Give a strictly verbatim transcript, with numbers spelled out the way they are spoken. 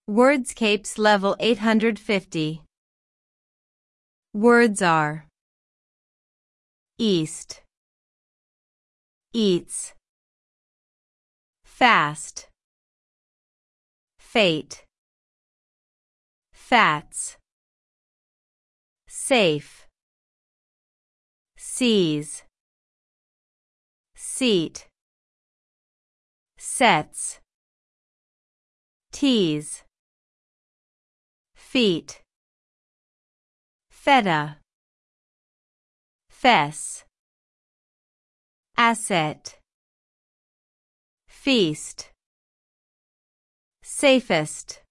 Wordscapes level eight hundred fifty. Words are east, eats, fast, fate, fats, safe, sees, seat, sets, tease, feet, feta, fess, asset, feast, safest.